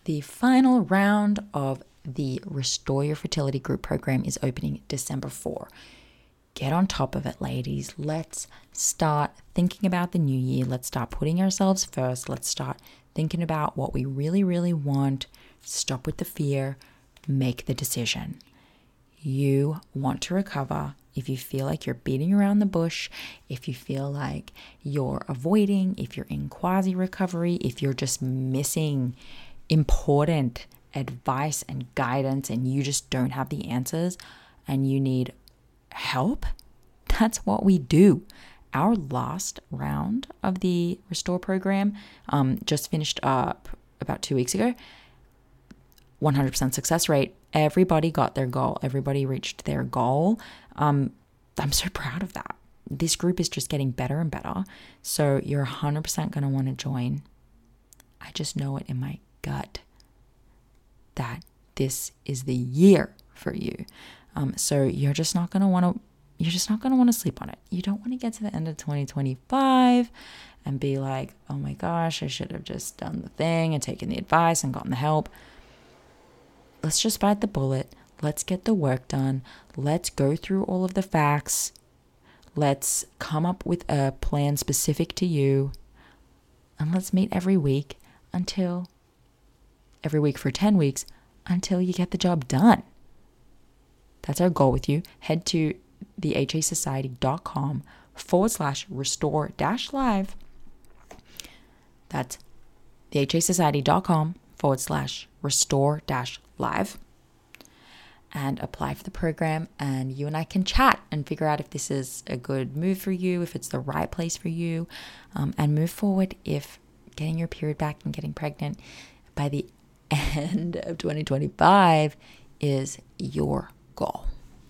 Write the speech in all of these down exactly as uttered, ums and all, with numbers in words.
The final round of the Restore Your Fertility Group program is opening December fourth. Get on top of it, ladies. Let's start thinking about the new year. Let's start putting ourselves first. Let's start thinking about what we really, really want. Stop with the fear. Make the decision. You want to recover. If you feel like you're beating around the bush, if you feel like you're avoiding, if you're in quasi-recovery, if you're just missing important advice and guidance and you just don't have the answers and you need help, that's what we do. Our last round of the Restore program um, just finished up about two weeks ago. one hundred percent success rate. Everybody got their goal. Everybody reached their goal. Um, I'm so proud of that. This group is just getting better and better. So you're one hundred percent going to want to join. I just know it in my gut that this is the year for you. Um, so you're just not going to want to, you're just not going to want to sleep on it. You don't want to get to the end of twenty twenty-five and be like, oh my gosh, I should have just done the thing and taken the advice and gotten the help. Let's just bite the bullet. Let's get the work done. Let's go through all of the facts. Let's come up with a plan specific to you. And let's meet every week until, every week for ten weeks, until you get the job done. That's our goal with you. Head to thehasociety.com forward slash restore dash live. That's thehasociety.com forward slash restore dash live. And apply for the program, and you and I can chat and figure out if this is a good move for you, if it's the right place for you, um, and move forward if getting your period back and getting pregnant by the end of twenty twenty-five is your goal.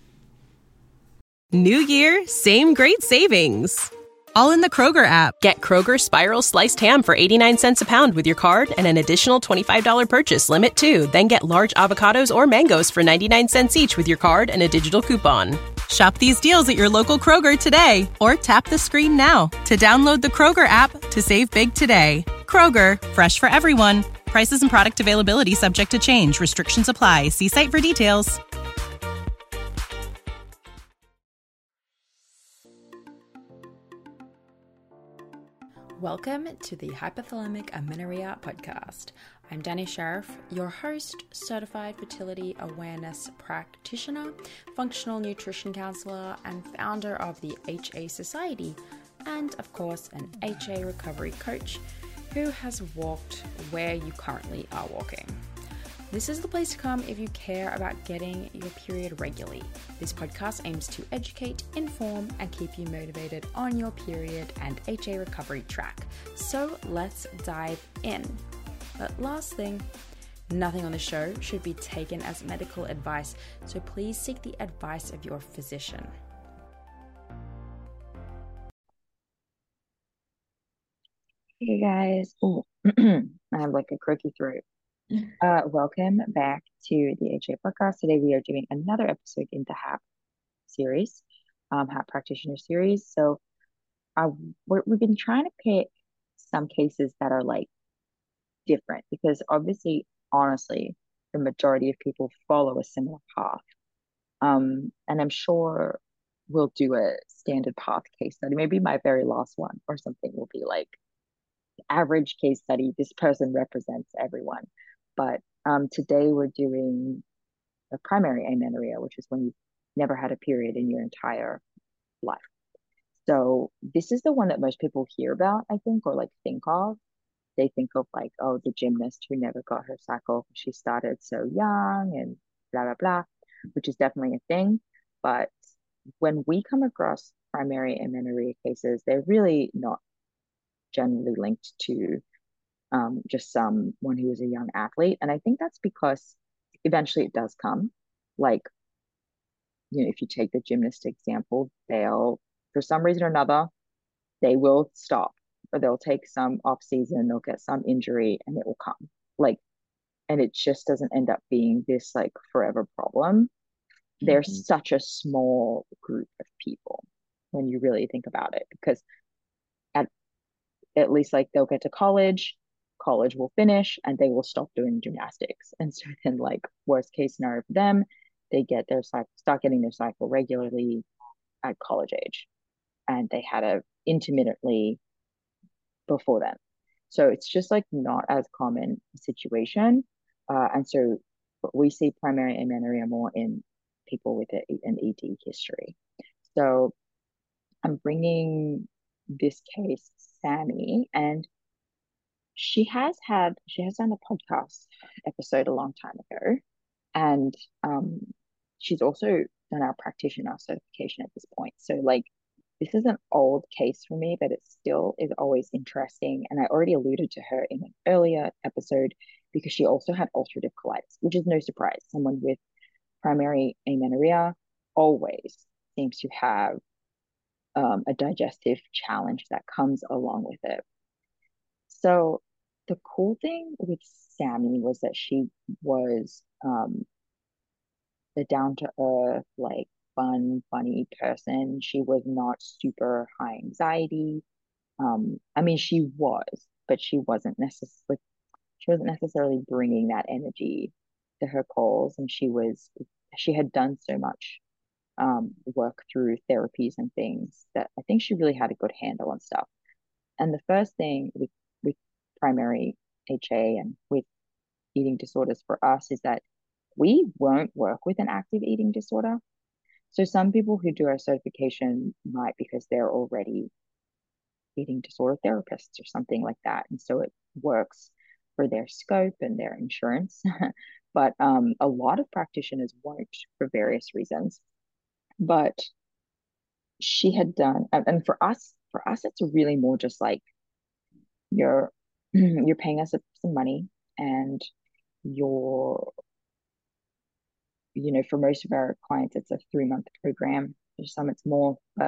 New year, same great savings. All in the Kroger app. Get Kroger Spiral Sliced Ham for eighty-nine cents a pound with your card and an additional twenty-five dollars purchase limit too. Then get large avocados or mangoes for ninety-nine cents each with your card and a digital coupon. Shop these deals at your local Kroger today or tap the screen now to download the Kroger app to save big today. Kroger, fresh for everyone. Prices and product availability subject to change. Restrictions apply. See site for details. Welcome to the Hypothalamic Amenorrhea podcast. I'm Danny Sheriff, your host, certified fertility awareness practitioner, functional nutrition counselor, and founder of the H A Society, and of course, an H A recovery coach who has walked where you currently are walking. This is the place to come if you care about getting your period regularly. This podcast aims to educate, inform, and keep you motivated on your period and H A recovery track. So let's dive in. But last thing, nothing on the show should be taken as medical advice, so please seek the advice of your physician. Hey guys, oh, I have like a croaky throat. Uh, welcome back to the H A podcast. Today we are doing another episode in the H A P series, um, H A P practitioner series. So uh, we're, we've been trying to pick some cases that are like different because obviously, honestly, the majority of people follow a similar path. Um, and I'm sure we'll do a standard path case study. Maybe my very last one or something will be like average case study. This person represents everyone. But um, today we're doing a primary amenorrhea, which is when you've never had a period in your entire life. So this is the one that most people hear about, I think, or like think of. They think of like, oh, the gymnast who never got her cycle. She started so young and blah, blah, blah, which is definitely a thing. But when we come across primary amenorrhea cases, they're really not generally linked to um, just someone who is a young athlete. And I think that's because eventually it does come. Like, you know, if you take the gymnast example, they'll, for some reason or another, they will stop or they'll take some off season, they'll get some injury and it will come. Like, and it just doesn't end up being this like forever problem. Mm-hmm. They're such a small group of people when you really think about it, because at at least like they'll get to college. college will finish and they will stop doing gymnastics. And so then, like, worst case scenario for them, they get their cycle, start getting their cycle regularly at college age. And they had a intermittently before then. So it's just like not as common a situation. Uh, and so we see primary amenorrhea more in people with a, an E D history. So I'm bringing this case, Sammy, and she has had, she has done a podcast episode a long time ago. And um, she's also done our practitioner certification at this point. So, like, this is an old case for me, but it still is always interesting. And I already alluded to her in an earlier episode because she also had ulcerative colitis, which is no surprise. Someone with primary amenorrhea always seems to have um, a digestive challenge that comes along with it. So the cool thing with Sammy was that she was um, the down to earth, like fun, funny person. She was not super high anxiety. Um, I mean, she was, but she wasn't necessarily she wasn't necessarily bringing that energy to her calls, and she was she had done so much um, work through therapies and things that I think she really had a good handle on stuff. And the first thing with with primary H A and with eating disorders for us is that we won't work with an active eating disorder. So some people who do our certification might because they're already eating disorder therapists or something like that. And so it works for their scope and their insurance. But um, a lot of practitioners won't for various reasons. But she had done, and for us, for us, it's really more just like you're you're paying us some money and you're, you know, for most of our clients, it's a three month program. For some, it's more, but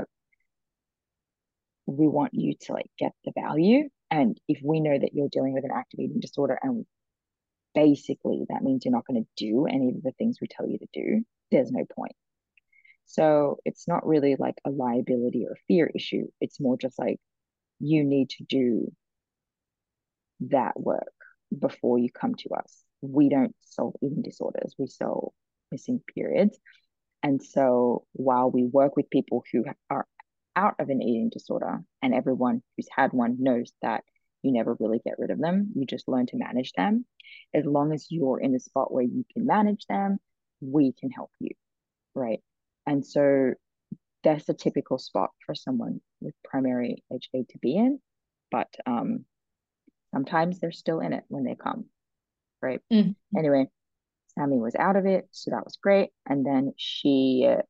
we want you to like get the value. And if we know that you're dealing with an active eating disorder, and basically that means you're not going to do any of the things we tell you to do, there's no point. So it's not really like a liability or fear issue. It's more just like you need to do that work before you come to us. We don't solve eating disorders, we solve missing periods. And so while we work with people who are out of an eating disorder, and everyone who's had one knows that you never really get rid of them, you just learn to manage them. As long as you're in a spot where you can manage them, we can help you, right? And so that's a typical spot for someone with primary H A to be in. But um, sometimes they're still in it when they come, right? Mm-hmm. Anyway, Sammy was out of it, so that was great. And then she, uh,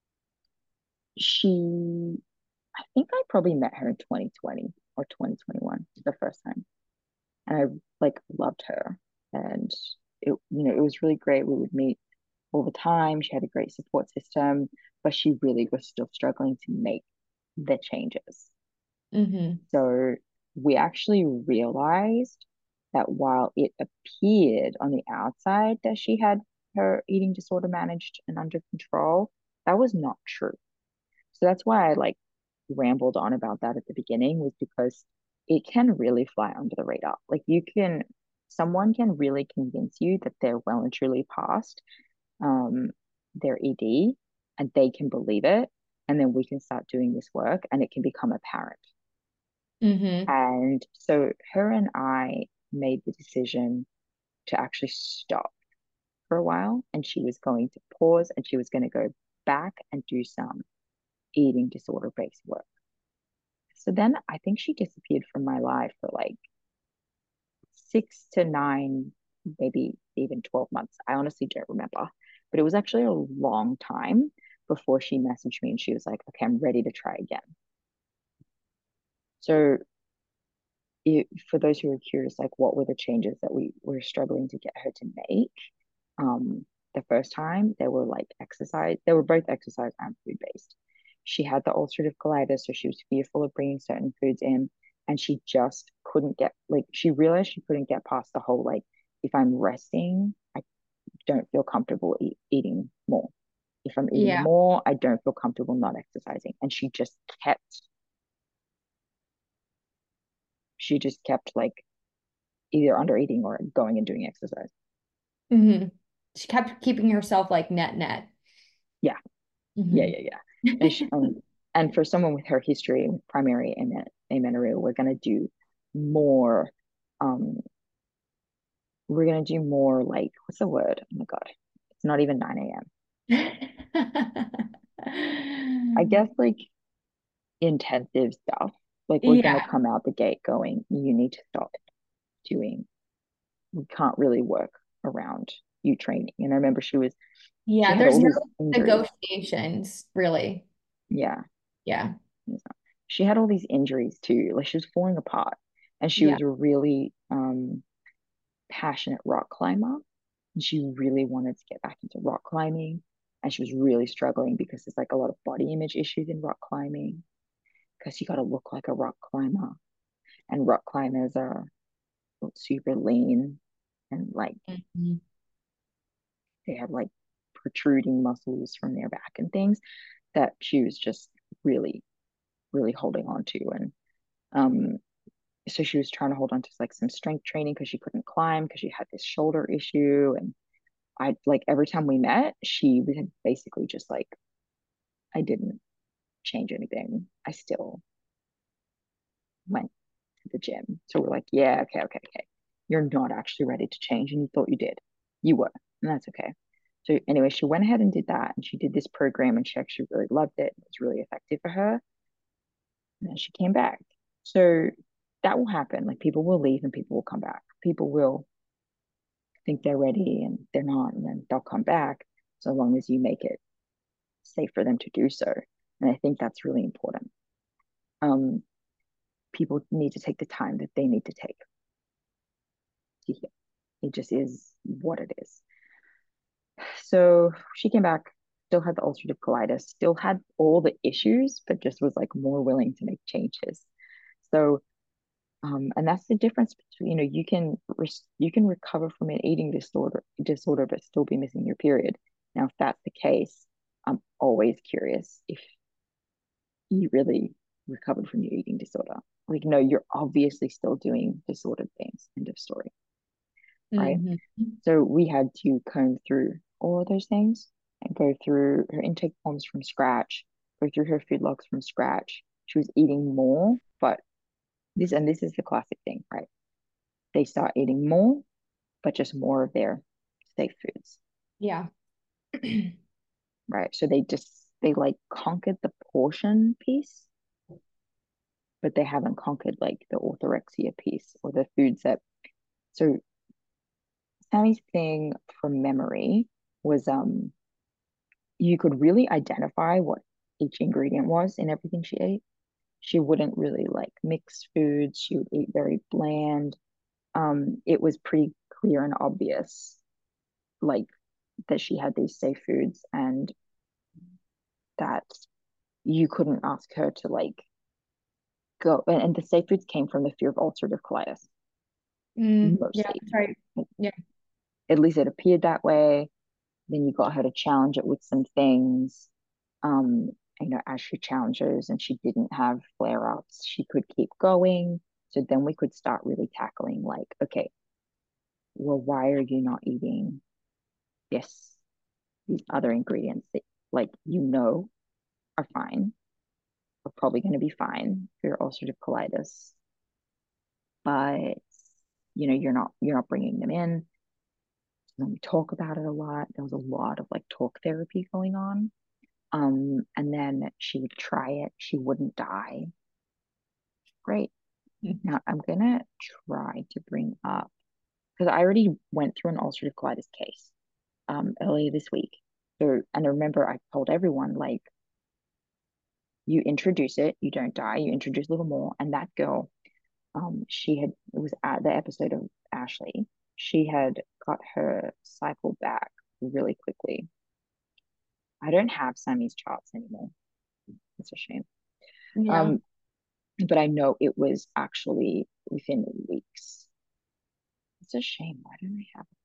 she, I think I probably met her in twenty twenty or twenty twenty-one the first time, and I like loved her, and it, you know, it was really great. We would meet all the time. She had a great support system, but she really was still struggling to make the changes. Mm-hmm. So we actually realized that while it appeared on the outside that she had her eating disorder managed and under control, that was not true. So that's why I like rambled on about that at the beginning, was because it can really fly under the radar. Like you can, someone can really convince you that they're well and truly past um, their E D and they can believe it. And then we can start doing this work and it can become apparent. Mm-hmm. And so her and I made the decision to actually stop for a while, and she was going to pause and she was going to go back and do some eating disorder based work. So then I think she disappeared from my life for like six to nine, maybe even twelve months. I honestly don't remember, but it was actually a long time before she messaged me and she was like, okay, I'm ready to try again. So it, for those who are curious, like what were the changes that we were struggling to get her to make? Um, the first time they were like exercise, they were both exercise and food based. She had the ulcerative colitis, so she was fearful of bringing certain foods in, and she just couldn't get, like, she realized she couldn't get past the whole, like, if I'm resting, I don't feel comfortable eat, eating more. If I'm eating yeah. more, I don't feel comfortable not exercising. And she just kept, she just kept like either under eating or going and doing exercise. Mm-hmm. She kept keeping herself like net net. Yeah, yeah, Mm-hmm. yeah, yeah. And she, um, and for someone with her history with primary amen amenorrhea, we're gonna do more. Um, we're gonna do more like what's the word? Oh my God, it's not even nine a m. I guess like intensive stuff. Like we're gonna Yeah. come out the gate going, you need to stop doing. We can't really work around you training. And I remember she was she Yeah, had there's all no these injuries. negotiations, really. Yeah. Yeah. She had all these injuries too. Like she was falling apart. And she Yeah. was a really um passionate rock climber. And she really wanted to get back into rock climbing. And she was really struggling because there's like a lot of body image issues in rock climbing. Because you got to look like a rock climber. And rock climbers are super lean and like Mm-hmm. they have like protruding muscles from their back and things that she was just really, really holding on to. And um, so she was trying to hold on to like some strength training because she couldn't climb because she had this shoulder issue. And I like every time we met, she was basically just like, I didn't change anything. I still went to the gym. So we're like, yeah, okay, okay, okay. You're not actually ready to change, and you thought you did. You were, and that's okay. So anyway, she went ahead and did that, and she did this program, and she actually really loved it. It was really effective for her. And then she came back. So that will happen. Like people will leave and people will come back. People will think they're ready and they're not, and then they'll come back so long as you make it safe for them to do so. And I think that's really important. Um, people need to take the time that they need to take to heal. It just is what it is. So she came back, still had the ulcerative colitis, still had all the issues, but just was like more willing to make changes. So, um, and that's the difference between, you know, you can you can recover from an eating disorder disorder, but still be missing your period. Now, if that's the case, I'm always curious if you really recovered from your eating disorder. Like, no, you're obviously still doing disordered things. End of story. Right. Mm-hmm. So we had to comb through all of those things and go through her intake forms from scratch, go through her food logs from scratch. She was eating more, but this and this is the classic thing, right? They start eating more, but just more of their safe foods. Yeah. Right. So they just they like conquered the portion piece, but they haven't conquered like the orthorexia piece or the foods that so Sammy's thing from memory was um you could really identify what each ingredient was in everything she ate. She wouldn't really like mixed foods. She would eat very bland. Um, it was pretty clear and obvious, like that she had these safe foods and that you couldn't ask her to like go. And, and the safe foods came from the fear of ulcerative colitis, Mm, yeah, mostly. that's right. Yeah. At least it appeared that way. Then you got her to challenge it with some things. Um, you know, as she challenges and she didn't have flare ups, she could keep going. So then we could start really tackling, like, okay, well, why are you not eating this, these other ingredients that, like, you know, are fine, are probably going to be fine for your ulcerative colitis, but you know, you're not you're not bringing them in. And we talk about it a lot. There was a lot of like talk therapy going on. Um, and then she would try it. She wouldn't die. Great. Now I'm gonna try to bring up because I already went through an ulcerative colitis case um earlier this week. So and I remember I told everyone like you introduce it, you don't die, you introduce a little more. And that girl, um, she had it was at the episode of Ashley, she had got her cycle back really quickly. I don't have Sammy's charts anymore. It's a shame. Yeah. Um, but I know it was actually within weeks. It's a shame. Why don't I have it?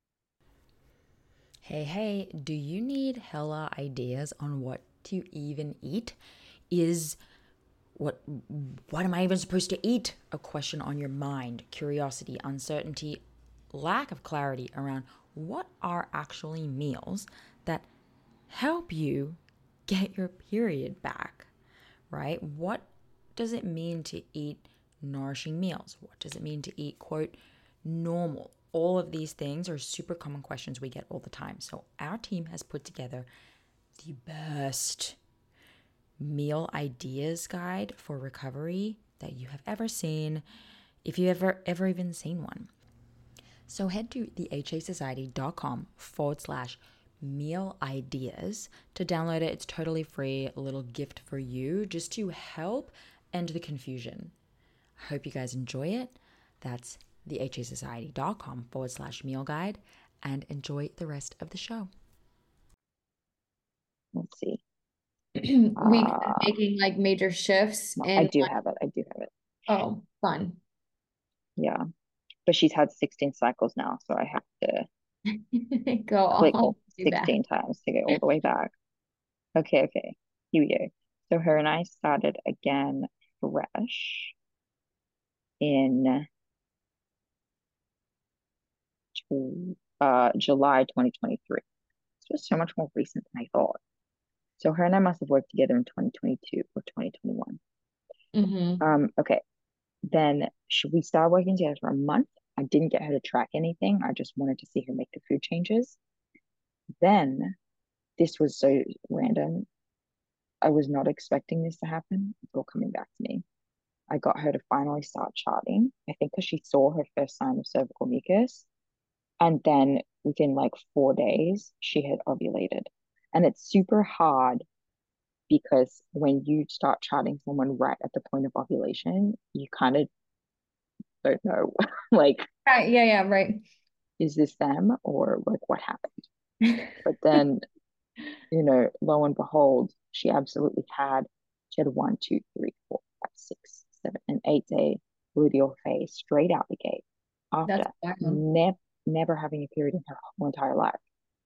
Hey, hey, do you need hella ideas on what to even eat? Is what what am I even supposed to eat? A question on your mind, curiosity, uncertainty, lack of clarity around what are actually meals that help you get your period back, right? What does it mean to eat nourishing meals? What does it mean to eat, quote, normal? All of these things are super common questions we get all the time. So our team has put together the best meal ideas guide for recovery that you have ever seen, if you ever ever even seen one. So head to thehasociety.com forward slash meal ideas to download it. It's totally free, a little gift for you just to help end the confusion. I hope you guys enjoy it. That's thehasociety.com forward slash meal guide, and enjoy the rest of the show. Let's see. We've been Uh, making like major shifts I in do like, have it. I do have it. oh, fun. Yeah. But she's had sixteen cycles now, so I have to Go click all all the way back. sixteen times to get all the way back. Okay, okay. Here we go. So her and I started again fresh in to, uh, July twenty twenty-three. This was so much more recent than I thought. So her and I must have worked together in twenty twenty-two or twenty twenty-one. Mm-hmm. Um, okay. Then should we start working together for a month? I didn't get her to track anything. I just wanted to see her make the food changes. Then this was so random. I was not expecting this to happen. It's all coming back to me. I got her to finally start charting. I think because she saw her first sign of cervical mucus. And then within like four days, she had ovulated. And it's super hard because when you start charting someone right at the point of ovulation, you kind of don't know, like, Right, yeah, yeah, right. is this them or like what happened? But then, you know, lo and behold, she absolutely had, she had one, two, three, four, five, six, seven, an eight day luteal phase straight out the gate after That's wild. never never having a period in her whole entire life.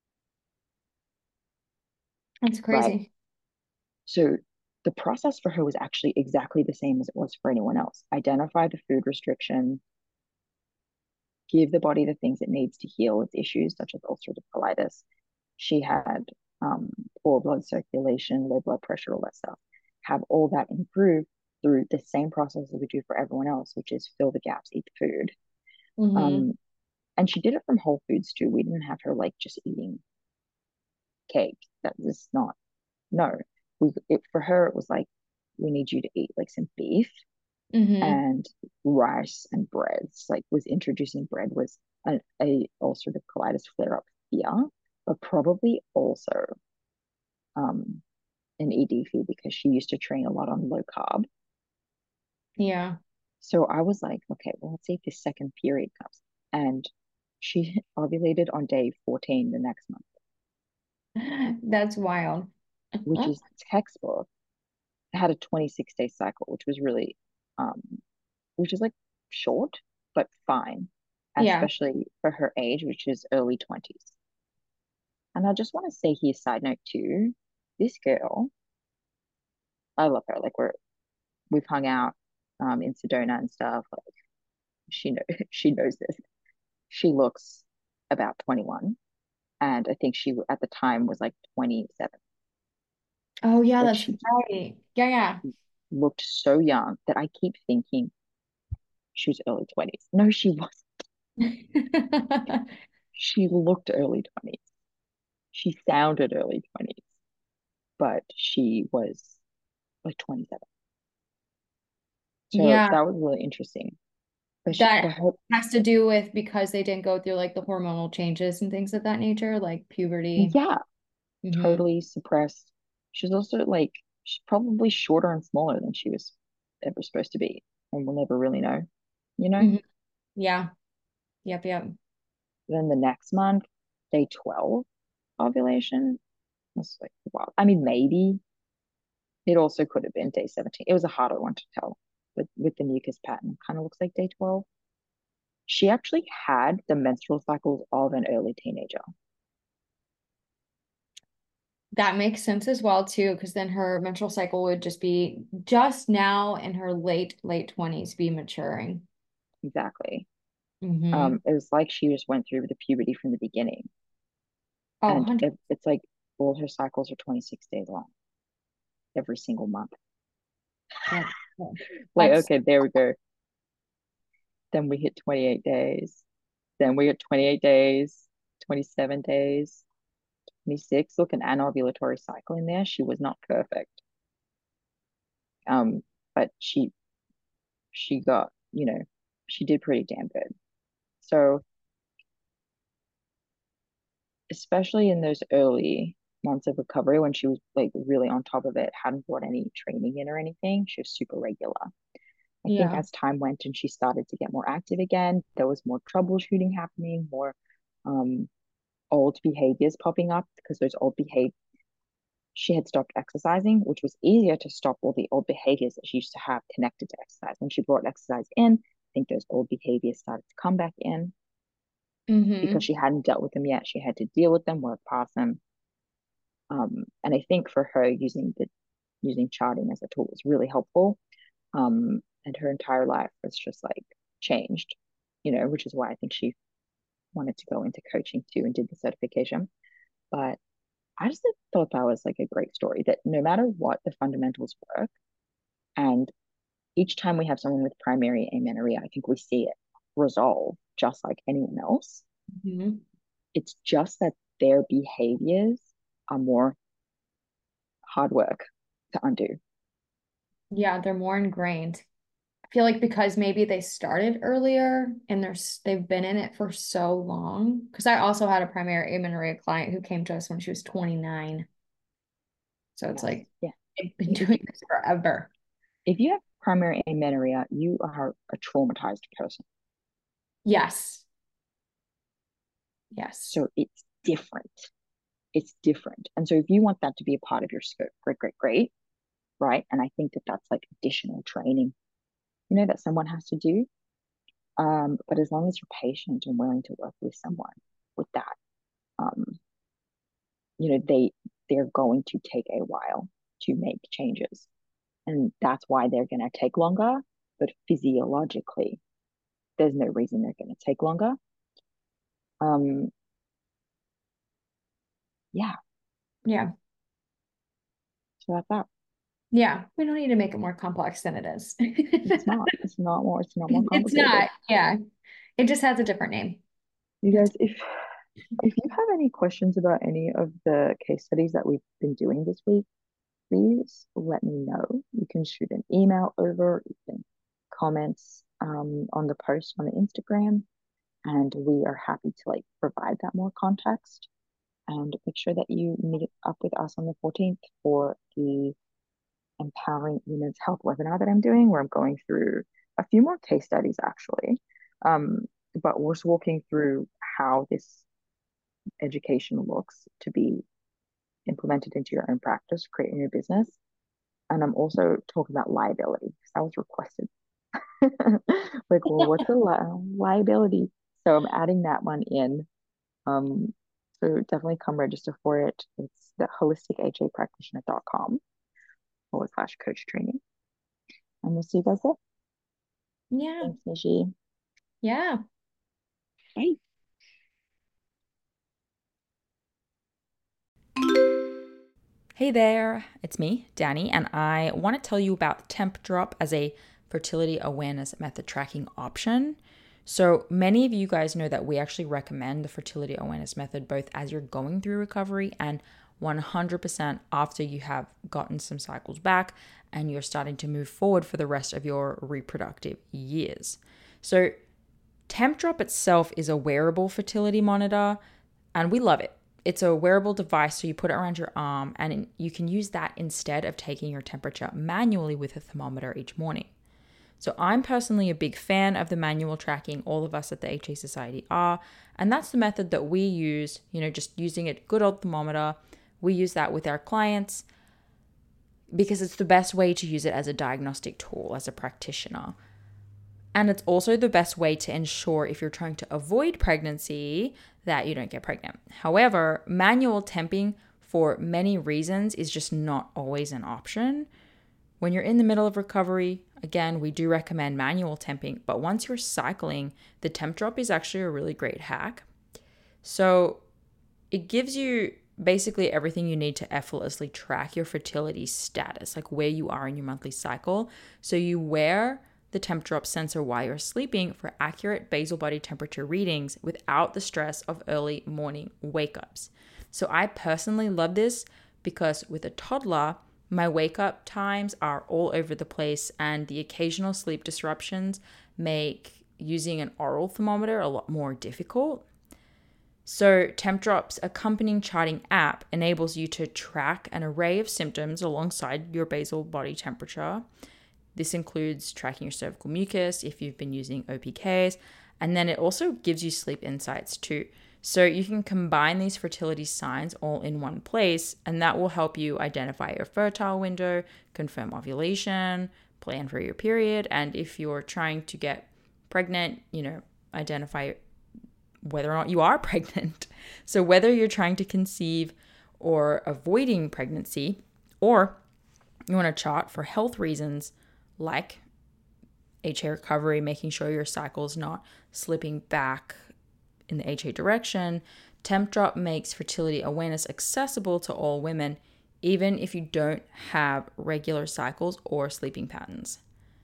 That's Right. crazy. So the process for her was actually exactly the same as it was for anyone else. Identify the food restriction, give the body the things it needs to heal its issues, such as ulcerative colitis. She had um, poor blood circulation, low blood pressure, all that stuff. Have all that improved through the same process that we do for everyone else, which is fill the gaps, eat the food. Mm-hmm. Um, and she did it from Whole Foods too. We didn't have her like just eating cake. That was not, no. We it, for her it was like, we need you to eat like some beef Mm-hmm. and rice and breads. Like, was introducing bread was a, a ulcerative colitis flare up fear, but probably also um an E D fear because she used to train a lot on low carb. Yeah. So I was like, okay, well, let's see if this second period comes. And she ovulated on day fourteen the next month, That's wild. which is textbook. Had a twenty-six day cycle, which was really, um, which is like short, but fine, Yeah. especially for her age, which is early twenties. And I just want to say here, side note too, this girl, I love her. Like we're we've hung out um in Sedona and stuff. Like she know she knows this. She looks about twenty-one, and I think she at the time was like twenty-seven. Oh, yeah, Like that's she right. Yeah, looked so young that I keep thinking she was early twenties. No, she wasn't. yeah. She looked early twenties. She sounded early twenties, but she was like twenty-seven. So Yeah, that was really interesting. But she, that but her, has to do with because they didn't go through like the hormonal changes and things of that nature, like puberty. yeah, Mm-hmm. totally suppressed. She's also like, she's probably shorter and smaller than she was ever supposed to be. And we'll never really know, you know? Mm-hmm. Yeah. Yep, yep. Then the next month, day twelve ovulation was like, wow. I mean, maybe it also could have been day seventeen. It was a harder one to tell with, with the mucus pattern. Kind of looks like day twelve. She actually had the menstrual cycles of an early teenager. That makes sense as well too, because then her menstrual cycle would just be just now in her late, late twenties be maturing. Exactly. Mm-hmm. Um, it was like she just went through the puberty from the beginning. Oh, And one hundred. it, it's like all her cycles are twenty-six days long every single month. Yeah. Like, That's okay, there we go. Then we hit twenty-eight days. Then we hit twenty-eight days, twenty-seven days, twenty-six. Look, an anovulatory cycle in there. She was not perfect. Um, but she she got, you know, she did pretty damn good. So especially in those early months of recovery when she was like really on top of it, hadn't brought any training in or anything, she was super regular. I think yeah. as time went and she started to get more active again, there was more troubleshooting happening, more um, old behaviors popping up because those old behaviors, she had stopped exercising, which was easier to stop all the old behaviors that she used to have connected to exercise. When she brought exercise in, I think those old behaviors started to come back in because Mm-hmm. she hadn't dealt with them yet. She had to deal with them, work past them. Um, and I think for her, using the using charting as a tool was really helpful. Um, and her entire life was just like changed, you know, which is why I think she wanted to go into coaching too and did the certification. But I just thought that was like a great story that no matter what the fundamentals work, and each time we have someone with primary amenorrhea, I think we see it resolve just like anyone else. Mm-hmm. It's just that their behaviors are more hard work to undo. Yeah, they're more ingrained. I feel like because maybe they started earlier and they're s- they've been in it for so long. Because I also had a primary amenorrhea client who came to us when she was twenty-nine. So it's Yes. like Yeah. they've been If doing this forever. if you have primary amenorrhea, you are a traumatized person. Yes. Yes. So it's different. It's different. And so if you want that to be a part of your scope, great, great, great. Right. And I think that that's like additional training, you know, that someone has to do. Um, but as long as you're patient and willing to work with someone with that, um, you know, they they're going to take a while to make changes. And that's why they're gonna take longer. But physiologically, there's no reason they're gonna take longer. Um, yeah, Yeah. so that's that. Yeah. We don't need to make it more complex than it is. It's not, it's not more, it's not more It's complicated. not. Yeah. It just has a different name. You That's guys, if if you have any questions about any of the case studies that we've been doing this week, please let me know. You can shoot an email over, you can comments um, on the post on the Instagram, and we are happy to like provide that more context and make sure that you meet up with us on the fourteenth for the Empowering Women's Health webinar that I'm doing, where I'm going through a few more case studies actually. Um, but we're just walking through how this education looks to be implemented into your own practice, creating your business. And I'm also talking about liability because that was requested. Like, well, what's the li- liability? So I'm adding that one in. Um, so definitely come register for it. It's the holistic h a practitioner dot com forward slash coach training. And we'll see you guys there. yeah. Thanks, Nishi. Yeah. Bye. Hey there, it's me, Danny, and I want to tell you about Temp Drop as a fertility awareness method tracking option. So many of you guys know that we actually recommend the fertility awareness method both as you're going through recovery and one hundred percent after you have gotten some cycles back and you're starting to move forward for the rest of your reproductive years. So Temp Drop itself is a wearable fertility monitor and we love it. It's a wearable device, so you put it around your arm and you can use that instead of taking your temperature manually with a thermometer each morning. So I'm personally a big fan of the manual tracking. All of us at the H A Society are, and that's the method that we use, you know, just using a good old thermometer. We use that with our clients because it's the best way to use it as a diagnostic tool as a practitioner. And it's also the best way to ensure if you're trying to avoid pregnancy that you don't get pregnant. However, manual temping for many reasons is just not always an option. When you're in the middle of recovery, again, we do recommend manual temping, but once you're cycling, the temp drop is actually a really great hack. So it gives you basically everything you need to effortlessly track your fertility status, like where you are in your monthly cycle. So you wear the temp drop sensor while you're sleeping for accurate basal body temperature readings without the stress of early morning wake-ups. So I personally love this because with a toddler, my wake-up times are all over the place, and the occasional sleep disruptions make using an oral thermometer a lot more difficult. So TempDrop's accompanying charting app enables you to track an array of symptoms alongside your basal body temperature. This includes tracking your cervical mucus if you've been using O P Ks, and then it also gives you sleep insights too. So you can combine these fertility signs all in one place, and that will help you identify your fertile window, confirm ovulation, plan for your period, and if you're trying to get pregnant, you know, identify whether or not you are pregnant. So whether you're trying to conceive or avoiding pregnancy, or you want to chart for health reasons like H A recovery, making sure your cycle's not slipping back in the H A direction, TempDrop makes fertility awareness accessible to all women, even if you don't have regular cycles or sleeping patterns.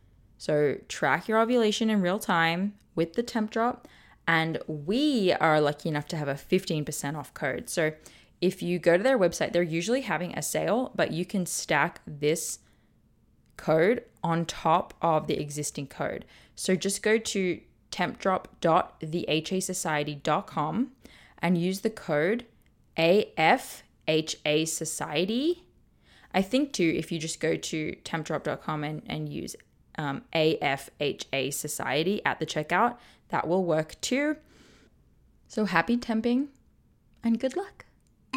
So track your ovulation in real time with the TempDrop. And we are lucky enough to have a fifteen percent off code. So if you go to their website, they're usually having a sale, but you can stack this code on top of the existing code. So just go to tempdrop dot the h a society dot com and use the code A F H A Society. I think too, if you just go to tempdrop dot com and, and use um, A F H A Society at the checkout, that will work too. So happy temping and good luck.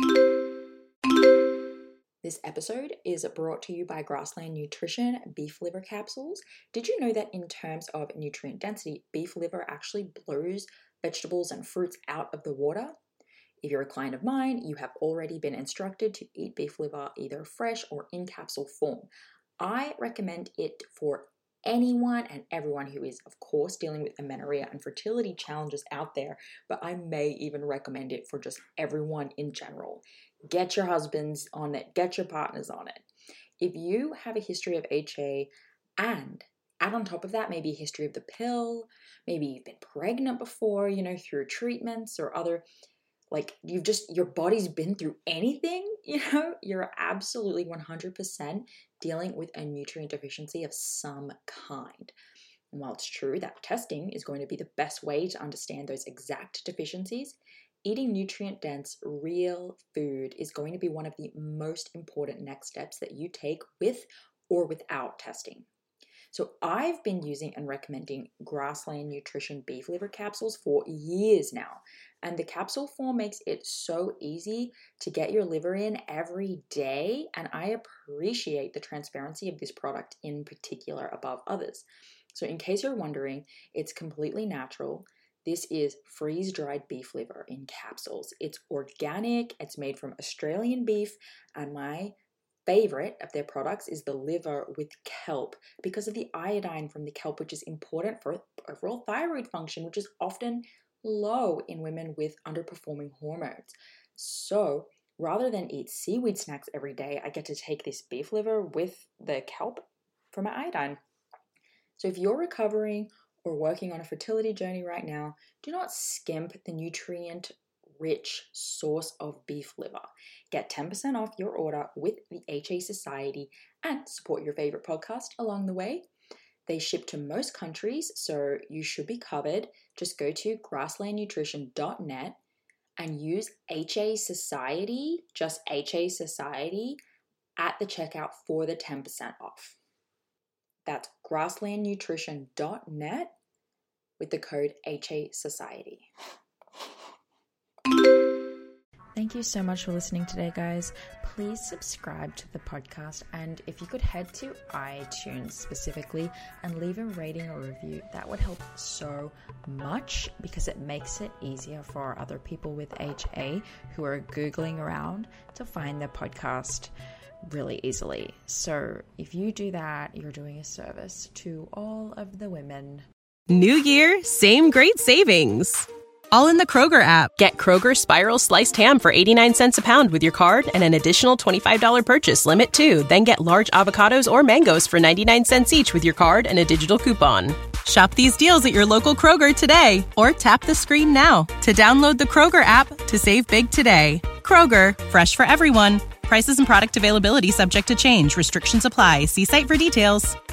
This episode is brought to you by Grassland Nutrition beef liver capsules. Did you know that in terms of nutrient density, beef liver actually blows vegetables and fruits out of the water? If you're a client of mine, you have already been instructed to eat beef liver either fresh or in capsule form. I recommend it for anyone and everyone who is, of course, dealing with amenorrhea and fertility challenges out there, but I may even recommend it for just everyone in general. Get your husbands on it, get your partners on it. If you have a history of H A and add on top of that maybe a history of the pill, maybe you've been pregnant before, you know, through treatments or other, like you've just, your body's been through anything, you know, you're absolutely one hundred percent dealing with a nutrient deficiency of some kind. And while it's true that testing is going to be the best way to understand those exact deficiencies, eating nutrient-dense, real food is going to be one of the most important next steps that you take with or without testing. So I've been using and recommending Grassland Nutrition beef liver capsules for years now. And the capsule form makes it so easy to get your liver in every day. And I appreciate the transparency of this product in particular above others. So in case you're wondering, it's completely natural. This is freeze-dried beef liver in capsules. It's organic, it's made from Australian beef, and my favorite of their products is the liver with kelp because of the iodine from the kelp, which is important for overall thyroid function, which is often low in women with underperforming hormones. So rather than eat seaweed snacks every day, I get to take this beef liver with the kelp for my iodine. So if you're recovering or working on a fertility journey right now, do not skimp the nutrient rich source of beef liver. Get ten percent off your order with the H A Society and support your favorite podcast along the way. They ship to most countries, so you should be covered. Just go to grassland nutrition dot net and use H A Society, just H A Society, at the checkout for the ten percent off. That's grassland nutrition dot net with the code H A Society. Thank Thank you so much for listening today, guys. Please subscribe to the podcast, and if you could head to iTunes specifically and leave a rating or review, that would help so much because it makes it easier for other people with H A who are Googling around to find the podcast really easily. So if you do that, you're doing a service to all of the women. New year, same great savings. All in the Kroger app. Get Kroger Spiral Sliced Ham for eighty-nine cents a pound with your card and an additional twenty-five dollars purchase limit too. Then get large avocados or mangoes for ninety-nine cents each with your card and a digital coupon. Shop these deals at your local Kroger today or tap the screen now to download the Kroger app to save big today. Kroger, fresh for everyone. Prices and product availability subject to change. Restrictions apply. See site for details.